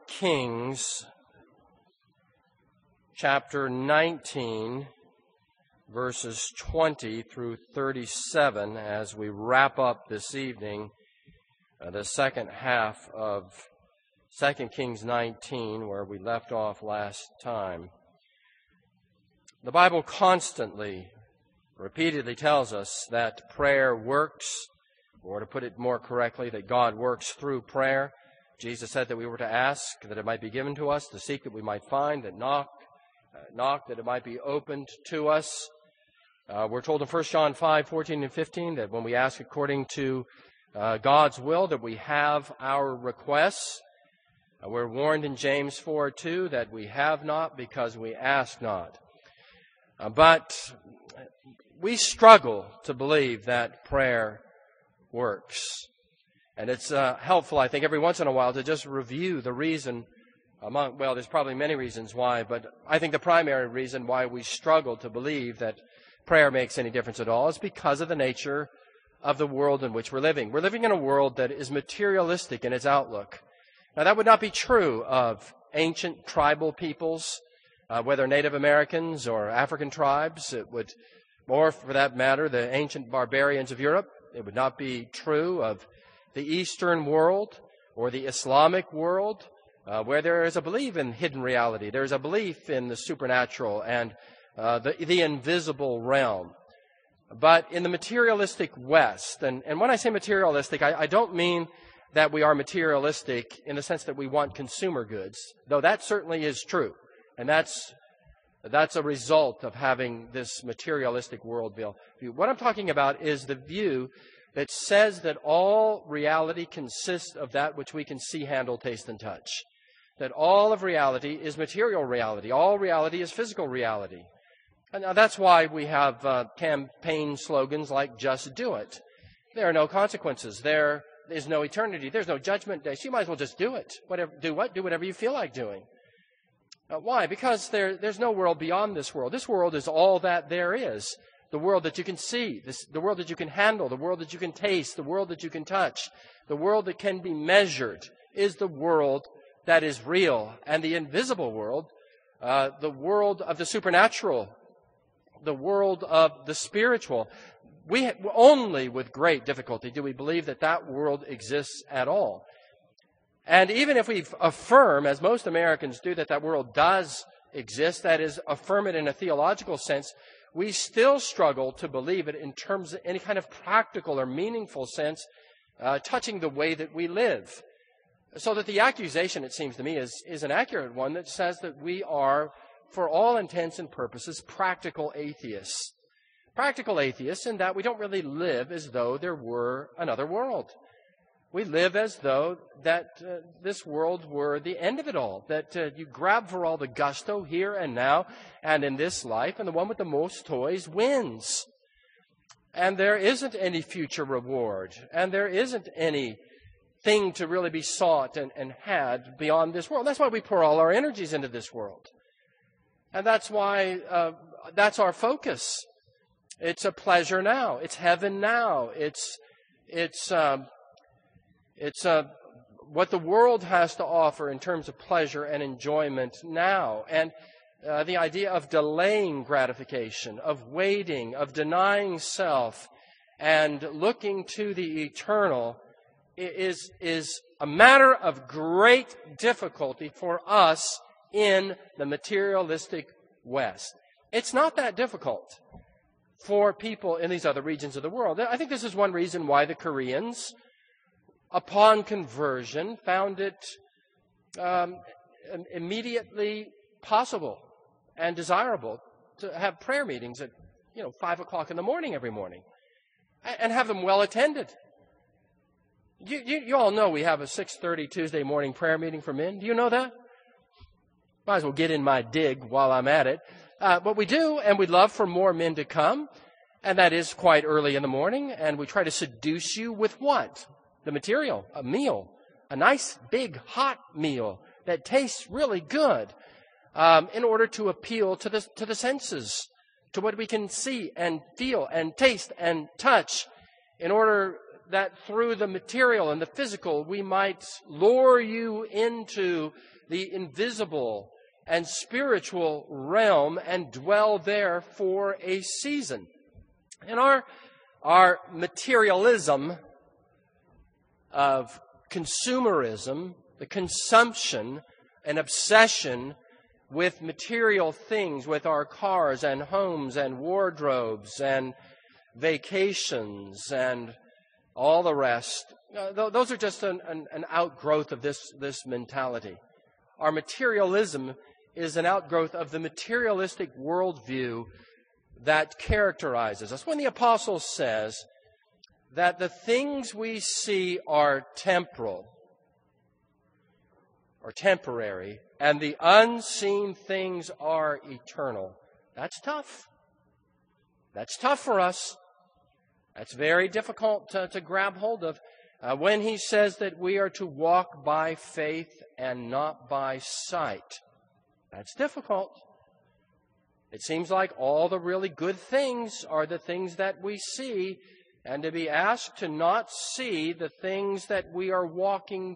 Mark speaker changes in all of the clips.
Speaker 1: Kings, chapter 19, verses 20 through 37, as we wrap up this evening the second half of 2 Kings 19, where we left off last time. The Bible constantly, repeatedly tells us that prayer works, or to put it more correctly, that God works through prayer. Jesus said that we were to ask that it might be given to us, to seek that we might find, that knock that it might be opened to us. We're told in 1 John 5:14 and 15 that when we ask according to God's will, that we have our requests. We're warned in James 4:2 that we have not because we ask not. But we struggle to believe that prayer works. And it's helpful, I think, every once in a while to just review the reason there's probably many reasons why, but I think the primary reason why we struggle to believe that prayer makes any difference at all is because of the nature of the world in which we're living. We're living in a world that is materialistic in its outlook. Now, that would not be true of ancient tribal peoples, whether Native Americans or African tribes. It would, or for that matter, the ancient barbarians of Europe. It would not be true of the Eastern world or the Islamic world, where there is a belief in hidden reality. There is a belief in the supernatural and the invisible realm. But in the materialistic West, and when I say materialistic, I don't mean that we are materialistic in the sense that we want consumer goods, though that certainly is true. And that's a result of having this materialistic worldview. What I'm talking about is the view that says that all reality consists of that which we can see, handle, taste, and touch. That all of reality is material reality. All reality is physical reality. And now that's why we have campaign slogans like "Just Do It." There are no consequences. There is no eternity. There's no judgment day. So you might as well just do it. Do whatever you feel like doing. Why? Because there's no world beyond this world. This world is all that there is. The world that you can see, the world that you can handle, the world that you can taste, the world that you can touch, the world that can be measured is the world that is real. And the invisible world, the world of the supernatural, the world of the spiritual, only with great difficulty do we believe that world exists at all. And even if we affirm, as most Americans do, that world does exist, that is, affirm it in a theological sense, we still struggle to believe it in terms of any kind of practical or meaningful sense touching the way that we live. So that the accusation, it seems to me, is an accurate one that says that we are, for all intents and purposes, practical atheists. Practical atheists in that we don't really live as though there were another world. We live as though that this world were the end of it all, that you grab for all the gusto here and now and in this life, and the one with the most toys wins. And there isn't any future reward, and there isn't anything to really be sought and had beyond this world. That's why we pour all our energies into this world. And that's why that's our focus. It's a pleasure now. It's heaven now. It's what the world has to offer in terms of pleasure and enjoyment now. And the idea of delaying gratification, of waiting, of denying self, and looking to the eternal is a matter of great difficulty for us in the materialistic West. It's not that difficult for people in these other regions of the world. I think this is one reason why the Koreans, upon conversion, found it immediately possible and desirable to have prayer meetings at 5 o'clock in the morning every morning, and have them well attended. You all know we have a 6:30 Tuesday morning prayer meeting for men. Do you know that? Might as well get in my dig while I'm at it. But we do, and we'd love for more men to come, and that is quite early in the morning, and we try to seduce you with what? The material, a meal, a nice big hot meal that tastes really good, in order to appeal to the senses, to what we can see and feel and taste and touch, in order that through the material and the physical, we might lure you into the invisible and spiritual realm and dwell there for a season. And our materialism of consumerism, the consumption and obsession with material things, with our cars and homes and wardrobes and vacations and all the rest, those are just an outgrowth of this mentality. Our materialism is an outgrowth of the materialistic worldview that characterizes us. When the apostle says that the things we see are temporal or temporary, and the unseen things are eternal, that's tough. That's tough for us. That's very difficult to grab hold of. When he says that we are to walk by faith and not by sight, that's difficult. It seems like all the really good things are the things that we see, and to be asked to not see the things that we are walking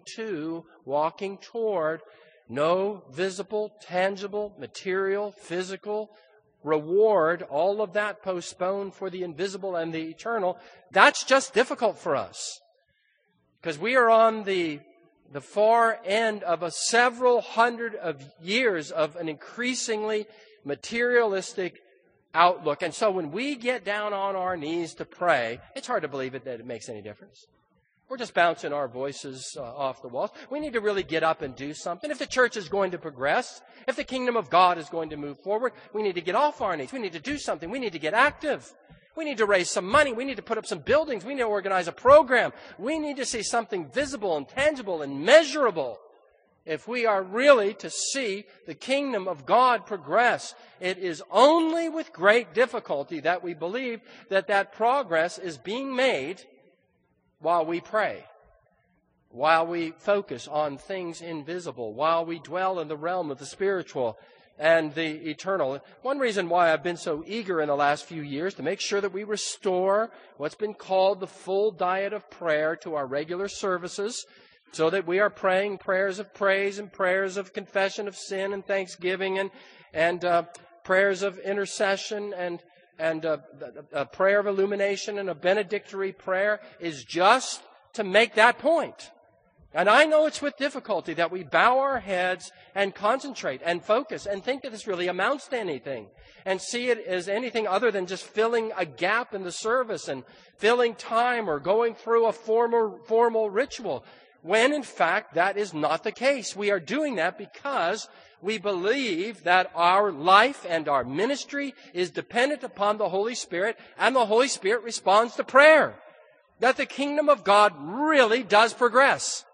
Speaker 1: toward, no visible, tangible, material, physical reward, all of that postponed for the invisible and the eternal, that's just difficult for us. Because we are on the far end of a several hundred of years of an increasingly materialistic outlook. And so when we get down on our knees to pray, it's hard to believe that it makes any difference. We're just bouncing our voices off the walls. We need to really get up and do something. If the church is going to progress, if the kingdom of God is going to move forward, we need to get off our knees. We need to do something. We need to get active. We need to raise some money. We need to put up some buildings. We need to organize a program. We need to see something visible and tangible and measurable. If we are really to see the kingdom of God progress, it is only with great difficulty that we believe that progress is being made while we pray, while we focus on things invisible, while we dwell in the realm of the spiritual and the eternal. One reason why I've been so eager in the last few years to make sure that we restore what's been called the full diet of prayer to our regular services, so that we are praying prayers of praise and prayers of confession of sin and thanksgiving and prayers of intercession and a prayer of illumination and a benedictory prayer, is just to make that point. And I know it's with difficulty that we bow our heads and concentrate and focus and think that this really amounts to anything and see it as anything other than just filling a gap in the service and filling time or going through a formal ritual, when in fact that is not the case. We are doing that because we believe that our life and our ministry is dependent upon the Holy Spirit, and the Holy Spirit responds to prayer. That the kingdom of God really does progress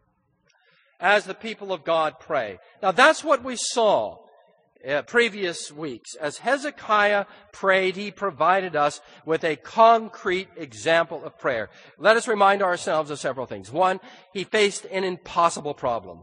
Speaker 1: as the people of God pray. Now that's what we saw previous weeks. As Hezekiah prayed, he provided us with a concrete example of prayer. Let us remind ourselves of several things. One, he faced an impossible problem.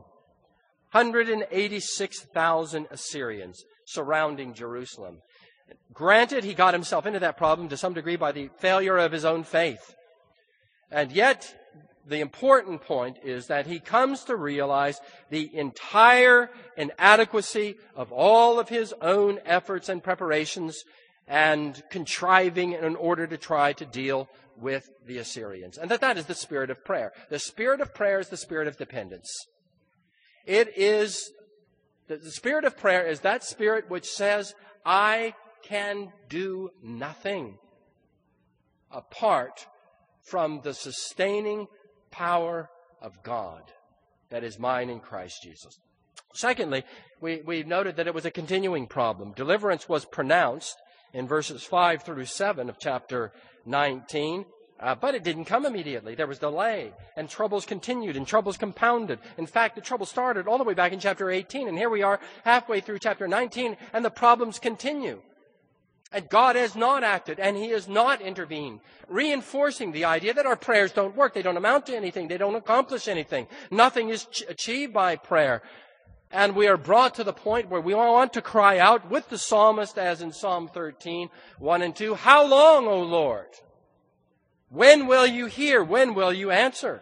Speaker 1: 186,000 Assyrians surrounding Jerusalem. Granted, he got himself into that problem to some degree by the failure of his own faith. And yet, the important point is that he comes to realize the entire inadequacy of all of his own efforts and preparations and contriving in order to try to deal with the Assyrians. And that is the spirit of prayer. The spirit of prayer is the spirit of dependence. It is, the spirit of prayer is that spirit which says, I can do nothing apart from the sustaining power of God that is mine in Christ Jesus. Secondly, we noted that it was a continuing problem. Deliverance was pronounced in verses 5 through 7 of chapter 19, but it didn't come immediately. There was delay, and troubles continued, and troubles compounded. In fact, the trouble started all the way back in chapter 18, and here we are halfway through chapter 19, and the problems continue. And God has not acted, and He has not intervened, reinforcing the idea that our prayers don't work. They don't amount to anything. They don't accomplish anything. Nothing is achieved by prayer. And we are brought to the point where we want to cry out with the psalmist, as in Psalm 13, 1 and 2, How long, O Lord? When will you hear? When will you answer?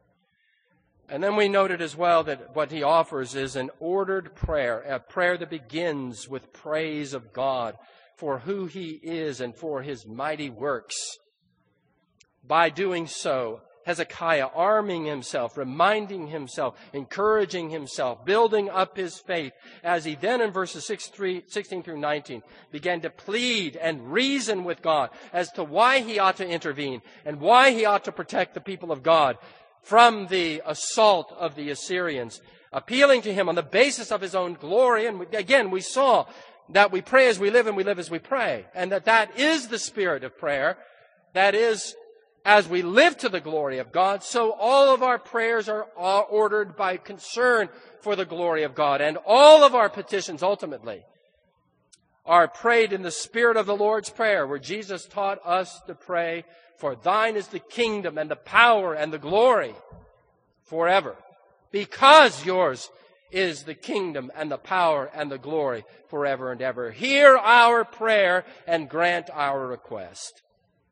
Speaker 1: And then we noted as well that what he offers is an ordered prayer, a prayer that begins with praise of God for who he is and for his mighty works. By doing so, Hezekiah arming himself, reminding himself, encouraging himself, building up his faith, as he then in verses 16 through 19 began to plead and reason with God as to why he ought to intervene and why he ought to protect the people of God from the assault of the Assyrians, appealing to him on the basis of his own glory. And again, we saw that we pray as we live and we live as we pray, and that is the spirit of prayer. That is, as we live to the glory of God, so all of our prayers are ordered by concern for the glory of God. And all of our petitions ultimately are prayed in the spirit of the Lord's Prayer, where Jesus taught us to pray, for thine is the kingdom and the power and the glory forever. Because yours is the kingdom and the power and the glory forever and ever. Hear our prayer and grant our request.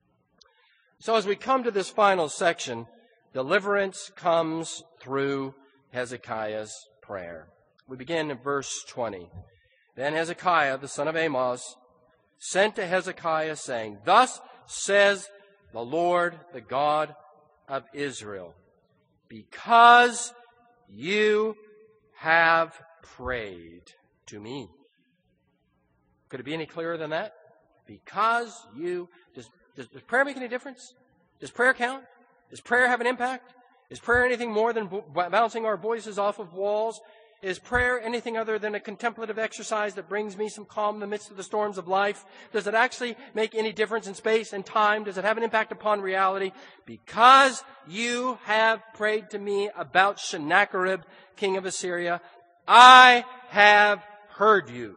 Speaker 1: So as we come to this final section, deliverance comes through Hezekiah's prayer. We begin in verse 20. Then Hezekiah, the son of Amos, sent to Hezekiah, saying, Thus says the Lord, the God of Israel, because you have prayed to me. Could it be any clearer than that? Because you... Does prayer make any difference? Does prayer count? Does prayer have an impact? Is prayer anything more than bouncing our voices off of walls? Is prayer anything other than a contemplative exercise that brings me some calm in the midst of the storms of life? Does it actually make any difference in space and time? Does it have an impact upon reality? Because you have prayed to me about Sennacherib, king of Assyria, I have heard you.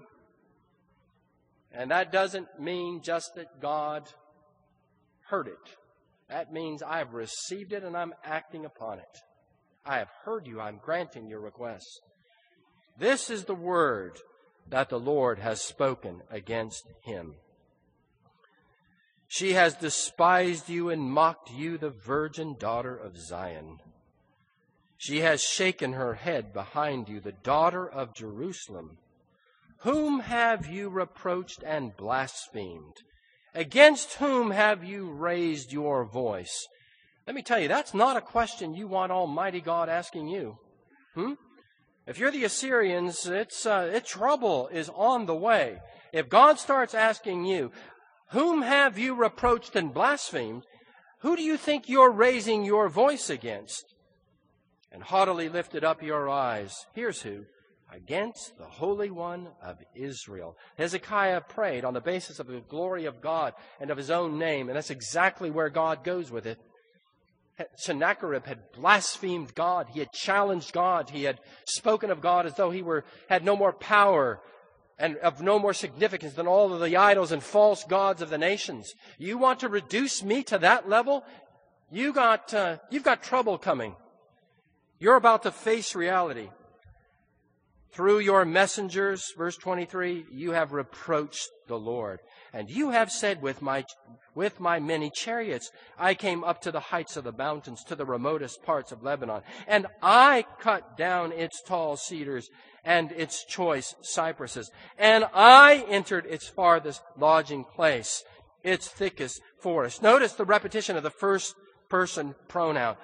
Speaker 1: And that doesn't mean just that God heard it. That means I've received it and I'm acting upon it. I have heard you. I'm granting your request. This is the word that the Lord has spoken against him. She has despised you and mocked you, the virgin daughter of Zion. She has shaken her head behind you, the daughter of Jerusalem. Whom have you reproached and blasphemed? Against whom have you raised your voice? Let me tell you, that's not a question you want Almighty God asking you. If you're the Assyrians, trouble is on the way. If God starts asking you, whom have you reproached and blasphemed? Who do you think you're raising your voice against? And haughtily lifted up your eyes. Here's who. Against the Holy One of Israel. Hezekiah prayed on the basis of the glory of God and of his own name, and that's exactly where God goes with it. Sennacherib had blasphemed God. He had challenged God. He had spoken of God as though he had no more power and of no more significance than all of the idols and false gods of the nations. You want to reduce me to that level? You've got trouble coming. You're about to face reality. Through your messengers, verse 23, you have reproached the Lord. And you have said with my many chariots, I came up to the heights of the mountains, to the remotest parts of Lebanon. And I cut down its tall cedars and its choice cypresses. And I entered its farthest lodging place, its thickest forest. Notice the repetition of the first person pronoun.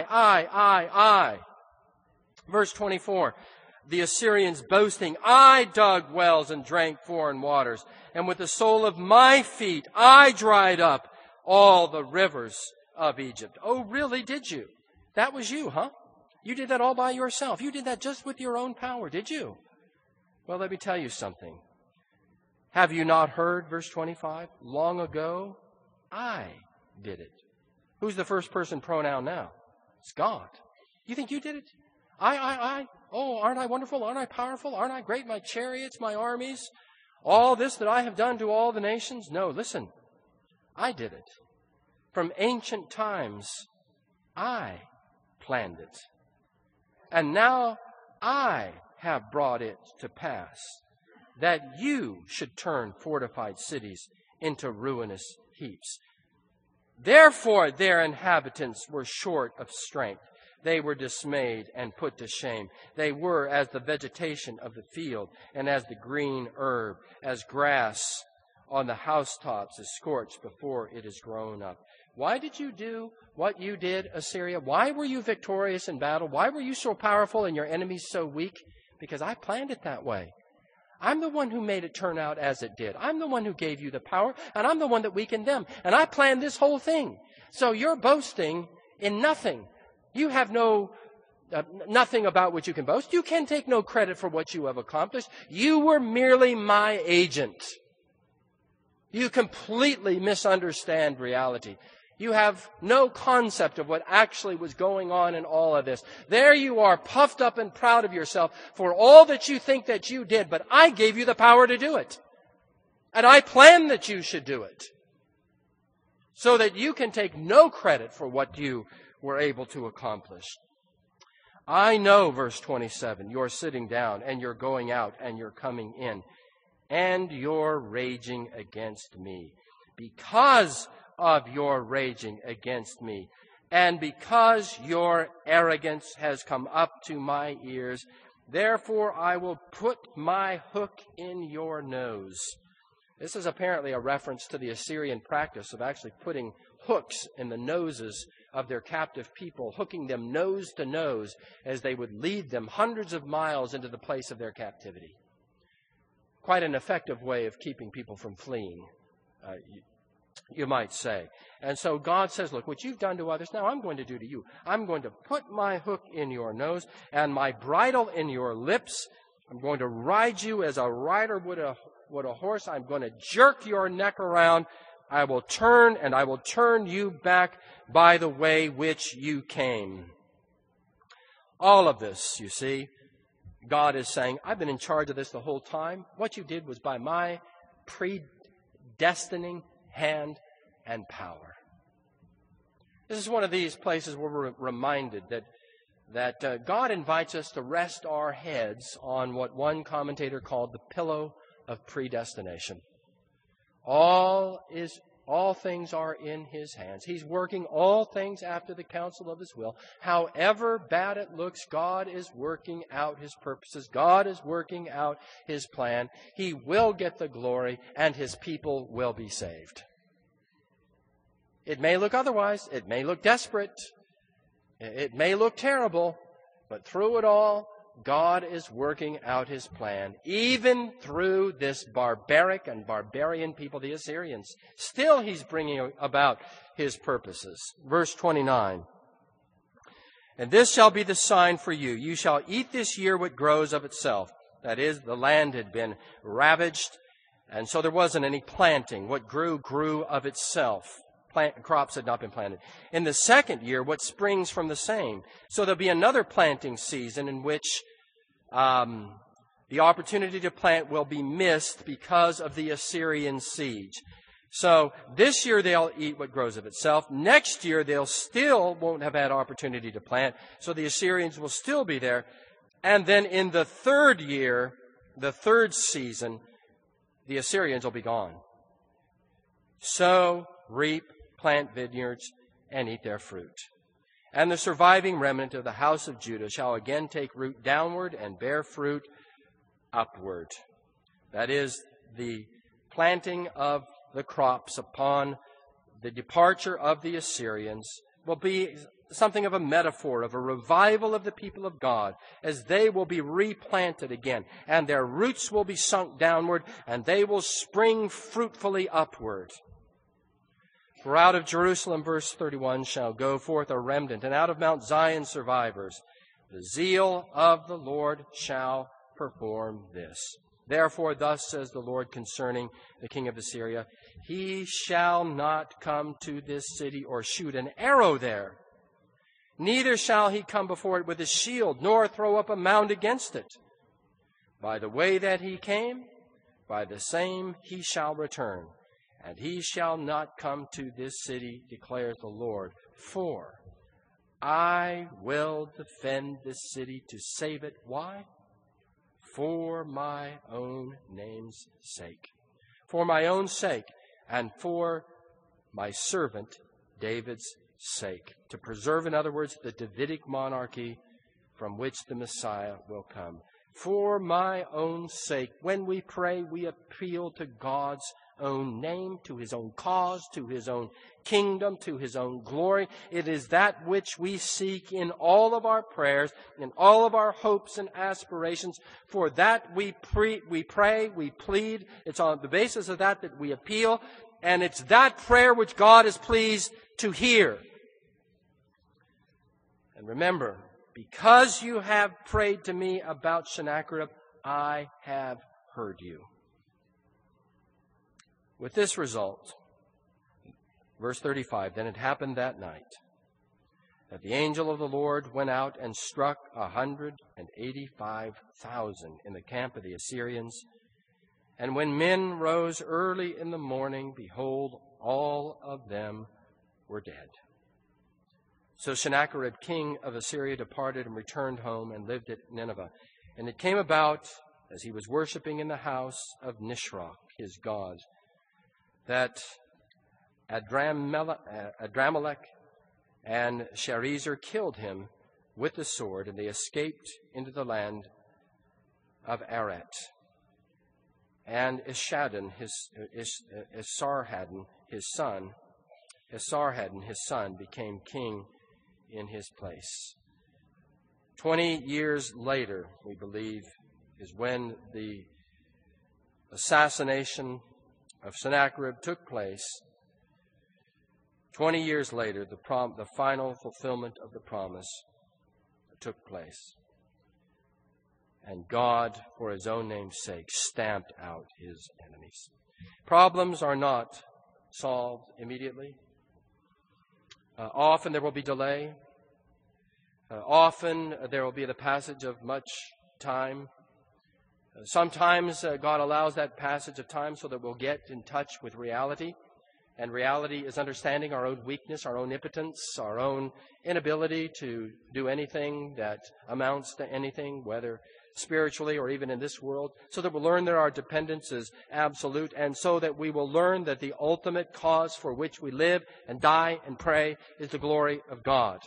Speaker 1: I. Verse 24. The Assyrians boasting, I dug wells and drank foreign waters, and with the sole of my feet I dried up all the rivers of Egypt. Oh, really, did you? That was you, huh? You did that all by yourself. You did that just with your own power, did you? Well, let me tell you something. Have you not heard, verse 25, long ago, I did it. Who's the first person pronoun now? It's God. You think you did it? I. Oh, aren't I wonderful? Aren't I powerful? Aren't I great? My chariots, my armies, all this that I have done to all the nations? No, listen. I did it. From ancient times, I planned it. And now I have brought it to pass that you should turn fortified cities into ruinous heaps. Therefore their inhabitants were short of strength. They were dismayed and put to shame. They were as the vegetation of the field, and as the green herb, as grass on the housetops is scorched before it is grown up. Why did you do what you did, Assyria? Why were you victorious in battle? Why were you so powerful and your enemies so weak? Because I planned it that way. I'm the one who made it turn out as it did. I'm the one who gave you the power, and I'm the one that weakened them. And I planned this whole thing. So you're boasting in nothing. You have nothing about which you can boast. You can take no credit for what you have accomplished. You were merely my agent. You completely misunderstand reality. You have no concept of what actually was going on in all of this. There you are, puffed up and proud of yourself for all that you think that you did, but I gave you the power to do it. And I planned that you should do it. So that you can take no credit for what you were able to accomplish. I know, verse 27, you're sitting down and you're going out and you're coming in, and you're raging against me. Because of your raging against me, and because your arrogance has come up to my ears, therefore I will put my hook in your nose. This is apparently a reference to the Assyrian practice of actually putting hooks in the noses of their captive people, hooking them nose to nose as they would lead them hundreds of miles into the place of their captivity. Quite an effective way of keeping people from fleeing, you might say. And so God says, look, what you've done to others, now I'm going to do to you. I'm going to put my hook in your nose and my bridle in your lips. I'm going to ride you as a rider would a horse. I'm going to jerk your neck around. I will turn you back by the way which you came. All of this, you see, God is saying, I've been in charge of this the whole time. What you did was by my predestining hand and power. This is one of these places where we're reminded that God invites us to rest our heads on what one commentator called the pillow of predestination. All things are in His hands. He's working all things after the counsel of His will. However bad it looks, God is working out His purposes. God is working out His plan. He will get the glory, and His people will be saved. It may look otherwise. It may look desperate. It may look terrible. But through it all, God is working out His plan, even through this barbaric and barbarian people, the Assyrians. Still, He's bringing about His purposes. Verse 29. And this shall be the sign for you. You shall eat this year what grows of itself. That is, the land had been ravaged, and so there wasn't any planting. What grew of itself. Crops had not been planted. In the second year, what springs from the same. So there'll be another planting season in which the opportunity to plant will be missed because of the Assyrian siege. So this year they'll eat what grows of itself. Next year they'll still won't have had opportunity to plant. So the Assyrians will still be there. And then in the third year, the third season, the Assyrians will be gone. Sow, reap, plant vineyards, and eat their fruit. And the surviving remnant of the house of Judah shall again take root downward and bear fruit upward. That is, the planting of the crops upon the departure of the Assyrians will be something of a metaphor of a revival of the people of God as they will be replanted again, and their roots will be sunk downward, and they will spring fruitfully upward. For out of Jerusalem, verse 31, shall go forth a remnant, and out of Mount Zion survivors. The zeal of the Lord shall perform this. Therefore, thus says the Lord concerning the king of Assyria, He shall not come to this city or shoot an arrow there. Neither shall he come before it with a shield, nor throw up a mound against it. By the way that he came, by the same he shall return. And he shall not come to this city, declares the Lord. For I will defend this city to save it. Why? For my own name's sake. For my own sake, and for my servant David's sake. To preserve, in other words, the Davidic monarchy from which the Messiah will come. For my own sake, when we pray, we appeal to God's own name, to His own cause, to His own kingdom, to His own glory. It is that which we seek in all of our prayers, in all of our hopes and aspirations. For that we pray, we plead. It's on the basis of that we appeal, and it's that prayer which God is pleased to hear. And remember, because you have prayed to me about Sennacherib, I have heard you. With this result, verse 35, then it happened that night that the angel of the Lord went out and struck 185,000 in the camp of the Assyrians. And when men rose early in the morning, behold, all of them were dead. So Sennacherib, king of Assyria, departed and returned home and lived at Nineveh. And it came about, as he was worshiping in the house of Nisroch, his god, that Adramelech and Sharezer killed him with the sword, and they escaped into the land of Arat. And Esarhaddon, his son, became king in his place. 20 years later, we believe, is when the assassination of Sennacherib took place. 20 years later, the final fulfillment of the promise took place. And God, for His own name's sake, stamped out His enemies. Problems are not solved immediately. Often there will be delay. Often there will be the passage of much time. Sometimes God allows that passage of time so that we'll get in touch with reality. And reality is understanding our own weakness, our own impotence, our own inability to do anything that amounts to anything, whether spiritually or even in this world, so that we'll learn that our dependence is absolute, and so that we will learn that the ultimate cause for which we live and die and pray is the glory of God.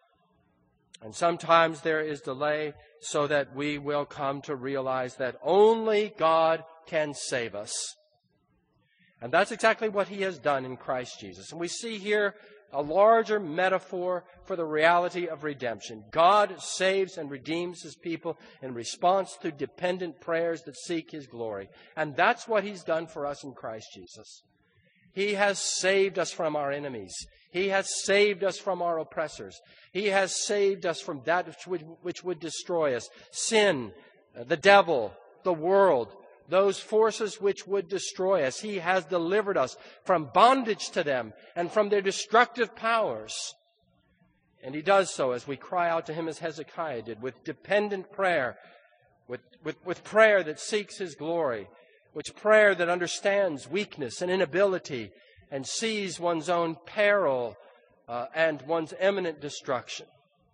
Speaker 1: And sometimes there is delay so that we will come to realize that only God can save us. And that's exactly what He has done in Christ Jesus. And we see here a larger metaphor for the reality of redemption. God saves and redeems His people in response to dependent prayers that seek His glory. And that's what He's done for us in Christ Jesus. He has saved us from our enemies. He has saved us from our oppressors. He has saved us from that which would destroy us. Sin, the devil, the world, those forces which would destroy us. He has delivered us from bondage to them and from their destructive powers. And He does so as we cry out to Him as Hezekiah did, with dependent prayer, with prayer that seeks His glory, with prayer that understands weakness and inability and sees one's own peril and one's imminent destruction.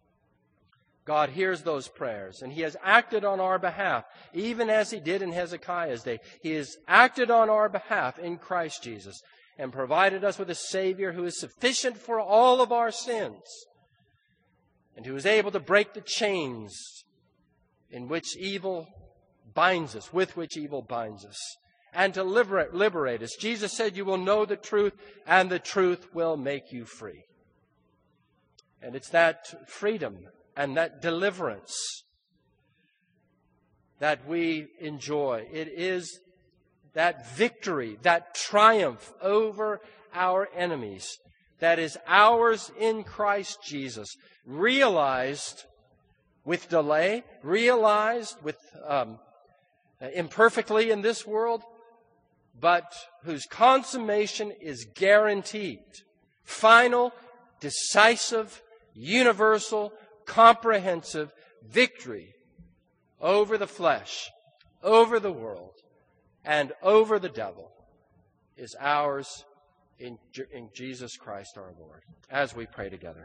Speaker 1: God hears those prayers, and He has acted on our behalf, even as He did in Hezekiah's day. He has acted on our behalf in Christ Jesus and provided us with a Savior who is sufficient for all of our sins and who is able to break the chains in which evil binds us, with which evil binds us, and to liberate us. Jesus said, "You will know the truth, and the truth will make you free." And it's that freedom and that deliverance that we enjoy. It is that victory, that triumph over our enemies that is ours in Christ Jesus, realized with delay, realized with imperfectly in this world, but whose consummation is guaranteed. Final, decisive, universal, comprehensive victory over the flesh, over the world, and over the devil is ours in Jesus Christ our Lord. As we pray together.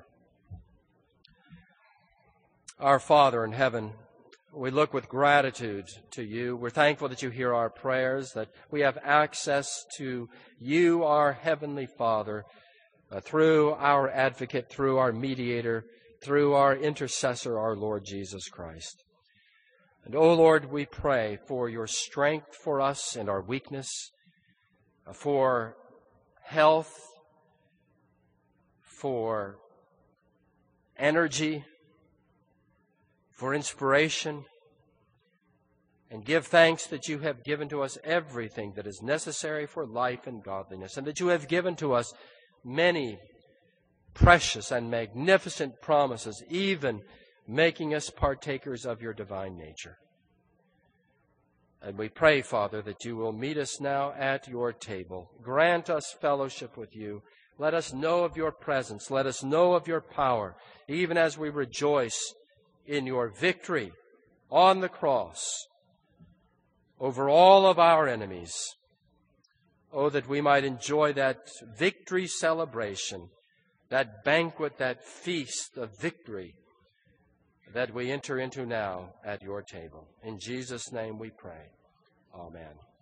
Speaker 1: Our Father in heaven, we look with gratitude to You. We're thankful that You hear our prayers, that we have access to You, our Heavenly Father, through our advocate, through our mediator, through our intercessor, our Lord Jesus Christ. And, O Lord, we pray for your strength for us in our weakness, for health, for energy, for inspiration, and give thanks that you have given to us everything that is necessary for life and godliness, and that you have given to us many precious and magnificent promises, even making us partakers of your divine nature. And we pray, Father, that you will meet us now at your table. Grant us fellowship with you. Let us know of your presence. Let us know of your power, even as we rejoice in your victory on the cross over all of our enemies. Oh, that we might enjoy that victory celebration, that banquet, that feast of victory that we enter into now at your table. In Jesus' name we pray. Amen.